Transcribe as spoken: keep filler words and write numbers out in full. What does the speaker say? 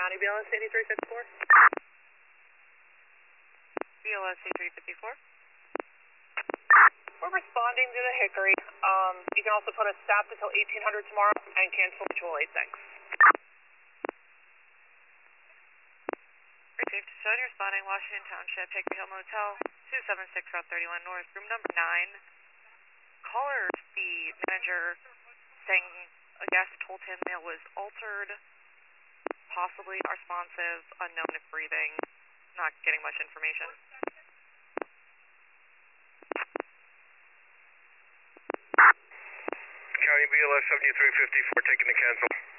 County B L S eighty-three fifty-four. B L S eighty-three fifty-four. We're responding to the Hickory. Um, you can also put a stop until eighteen hundred tomorrow and cancel Mutual eight, thanks. Received. Showing responding Washington Township, Hickory Hill Motel, two seven six Route thirty-one North, room number nine. Caller, the manager, saying a guest told him it was altered, possibly responsive, unknown if breathing, not getting much information. County B L S seventy-three fifty-four taking the cancel.